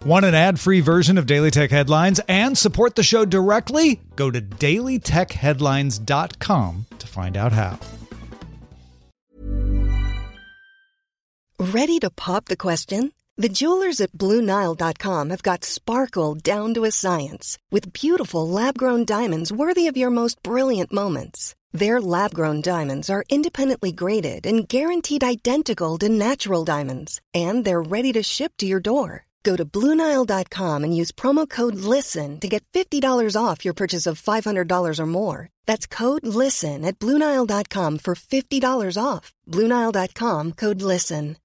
Want an ad-free version of Daily Tech Headlines and support the show directly? Go to dailytechheadlines.com to find out how. Ready to pop the question? The jewelers at BlueNile.com have got sparkle down to a science with beautiful lab-grown diamonds worthy of your most brilliant moments. Their lab-grown diamonds are independently graded and guaranteed identical to natural diamonds, and they're ready to ship to your door. Go to BlueNile.com and use promo code LISTEN to get $50 off your purchase of $500 or more. That's code LISTEN at BlueNile.com for $50 off. BlueNile.com, code LISTEN.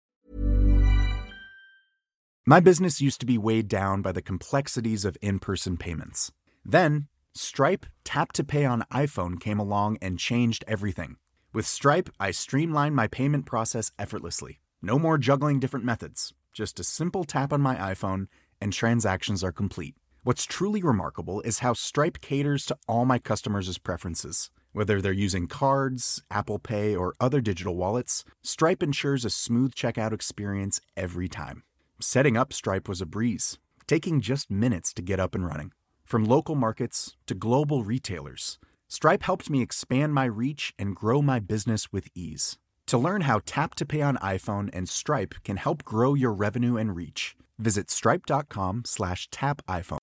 My business used to be weighed down by the complexities of in-person payments. Then, Stripe Tap to Pay on iPhone came along and changed everything. With Stripe, I streamlined my payment process effortlessly. No more juggling different methods. Just a simple tap on my iPhone and transactions are complete. What's truly remarkable is how Stripe caters to all my customers' preferences. Whether they're using cards, Apple Pay, or other digital wallets, Stripe ensures a smooth checkout experience every time. Setting up Stripe was a breeze, taking just minutes to get up and running. From local markets to global retailers, Stripe helped me expand my reach and grow my business with ease. To learn how Tap to Pay on iPhone and Stripe can help grow your revenue and reach, visit stripe.com/tapiphone.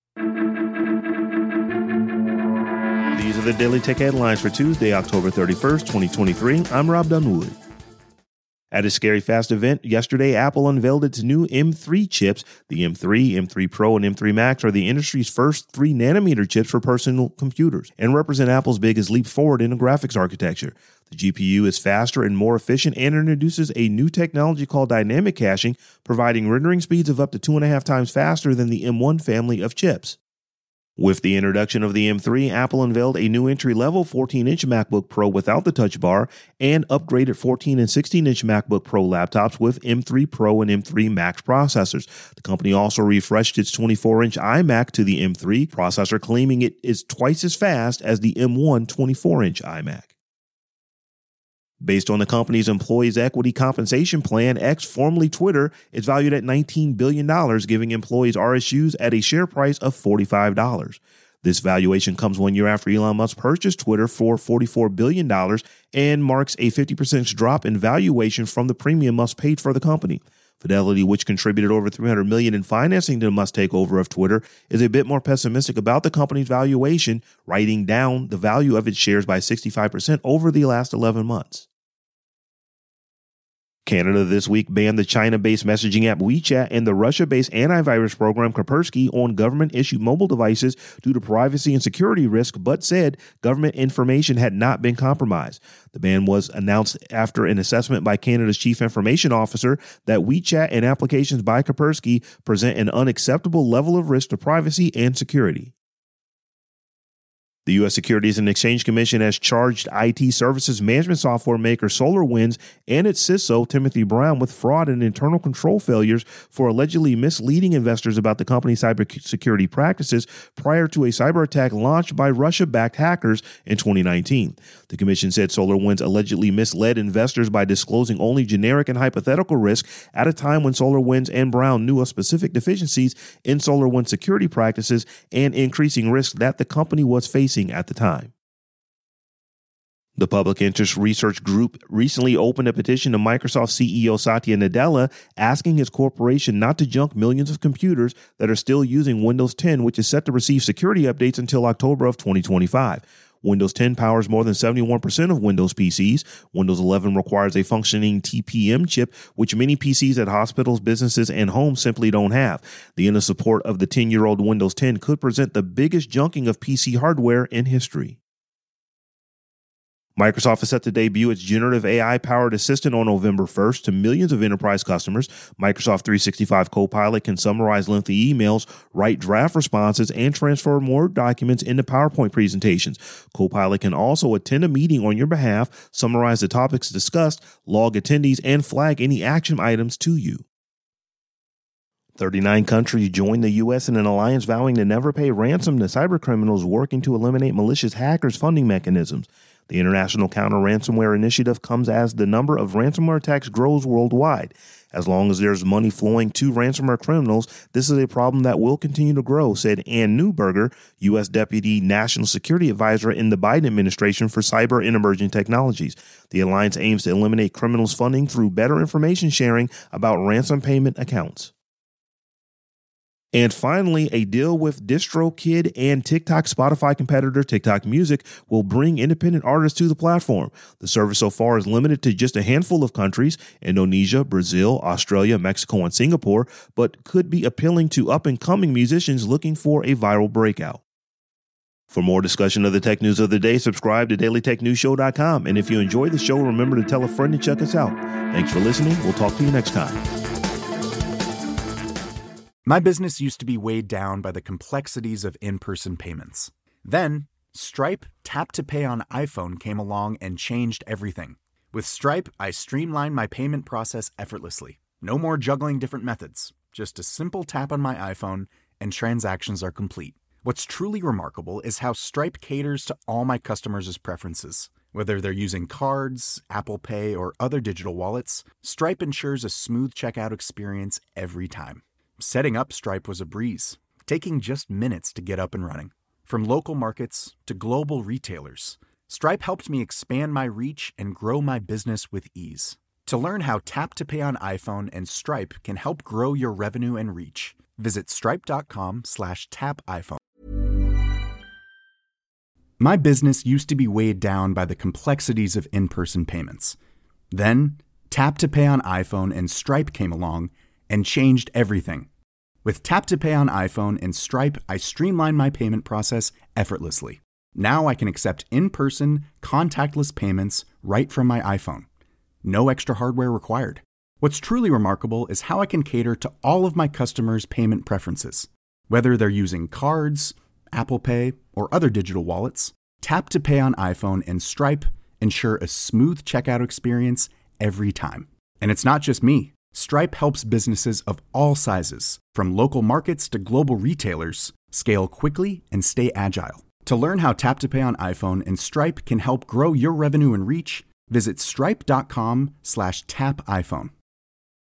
These are the Daily Tech Headlines for Tuesday, October 31st, 2023. I'm Rob Dunwood. At a Scary Fast event yesterday, Apple unveiled its new M3 chips. The M3, M3 Pro, and M3 Max are the industry's first 3nm chips for personal computers and represent Apple's biggest leap forward in the graphics architecture. The GPU is faster and more efficient and introduces a new technology called dynamic caching, providing rendering speeds of up to 2.5 times faster than the M1 family of chips. With the introduction of the M3, Apple unveiled a new entry-level 14-inch MacBook Pro without the Touch Bar and upgraded 14 and 16-inch MacBook Pro laptops with M3 Pro and M3 Max processors. The company also refreshed its 24-inch iMac to the M3 processor, claiming it is twice as fast as the M1 24-inch iMac. Based on the company's employees' equity compensation plan, X, formerly Twitter, is valued at $19 billion, giving employees RSUs at a share price of $45. This valuation comes 1 year after Elon Musk purchased Twitter for $44 billion and marks a 50% drop in valuation from the premium Musk paid for the company. Fidelity, which contributed over $300 million in financing to the Musk takeover of Twitter, is a bit more pessimistic about the company's valuation, writing down the value of its shares by 65% over the last 11 months. Canada this week banned the China-based messaging app WeChat and the Russia-based antivirus program Kaspersky on government-issued mobile devices due to privacy and security risk, but said government information had not been compromised. The ban was announced after an assessment by Canada's Chief Information Officer that WeChat and applications by Kaspersky present an unacceptable level of risk to privacy and security. The U.S. Securities and Exchange Commission has charged IT services management software maker SolarWinds and its CISO, Timothy Brown, with fraud and internal control failures for allegedly misleading investors about the company's cybersecurity practices prior to a cyber attack launched by Russia-backed hackers in 2019. The commission said SolarWinds allegedly misled investors by disclosing only generic and hypothetical risk at a time when SolarWinds and Brown knew of specific deficiencies in SolarWinds security practices and increasing risk that the company was facing at the time. The Public Interest Research Group recently opened a petition to Microsoft CEO Satya Nadella asking his corporation not to junk millions of computers that are still using Windows 10, which is set to receive security updates until October of 2025. Windows 10 powers more than 71% of Windows PCs. Windows 11 requires a functioning TPM chip, which many PCs at hospitals, businesses, and homes simply don't have. The end of support of the 10-year-old Windows 10 could present the biggest junking of PC hardware in history. Microsoft is set to debut its generative AI-powered assistant on November 1st to millions of enterprise customers. Microsoft 365 Copilot can summarize lengthy emails, write draft responses, and transform Word documents into PowerPoint presentations. Copilot can also attend a meeting on your behalf, summarize the topics discussed, log attendees, and flag any action items to you. 39 countries joined the U.S. in an alliance vowing to never pay ransom to cybercriminals working to eliminate malicious hackers' funding mechanisms. The International Counter-Ransomware Initiative comes as the number of ransomware attacks grows worldwide. As long as there's money flowing to ransomware criminals, this is a problem that will continue to grow, said Ann Neuberger, U.S. Deputy National Security Advisor in the Biden administration for cyber and emerging technologies. The alliance aims to eliminate criminals' funding through better information sharing about ransom payment accounts. And finally, a deal with DistroKid and TikTok Spotify competitor TikTok Music will bring independent artists to the platform. The service so far is limited to just a handful of countries, Indonesia, Brazil, Australia, Mexico, and Singapore, but could be appealing to up-and-coming musicians looking for a viral breakout. For more discussion of the tech news of the day, subscribe to dailytechnewsshow.com. And if you enjoy the show, remember to tell a friend to check us out. Thanks for listening. We'll talk to you next time. My business used to be weighed down by the complexities of in-person payments. Then, Stripe Tap to Pay on iPhone came along and changed everything. With Stripe, I streamlined my payment process effortlessly. No more juggling different methods. Just a simple tap on my iPhone and transactions are complete. What's truly remarkable is how Stripe caters to all my customers' preferences. Whether they're using cards, Apple Pay, or other digital wallets, Stripe ensures a smooth checkout experience every time. Setting up Stripe was a breeze, taking just minutes to get up and running. From local markets to global retailers, Stripe helped me expand my reach and grow my business with ease. To learn how Tap to Pay on iPhone and Stripe can help grow your revenue and reach, visit stripe.com/tapiphone. My business used to be weighed down by the complexities of in-person payments. Then, Tap to Pay on iPhone and Stripe came along and changed everything. With Tap to Pay on iPhone and Stripe, I streamlined my payment process effortlessly. Now I can accept in-person, contactless payments right from my iPhone. No extra hardware required. What's truly remarkable is how I can cater to all of my customers' payment preferences. Whether they're using cards, Apple Pay, or other digital wallets, Tap to Pay on iPhone and Stripe ensure a smooth checkout experience every time. And it's not just me. Stripe helps businesses of all sizes, from local markets to global retailers, scale quickly and stay agile. To learn how Tap to Pay on iPhone and Stripe can help grow your revenue and reach, visit stripe.com/tapiphone.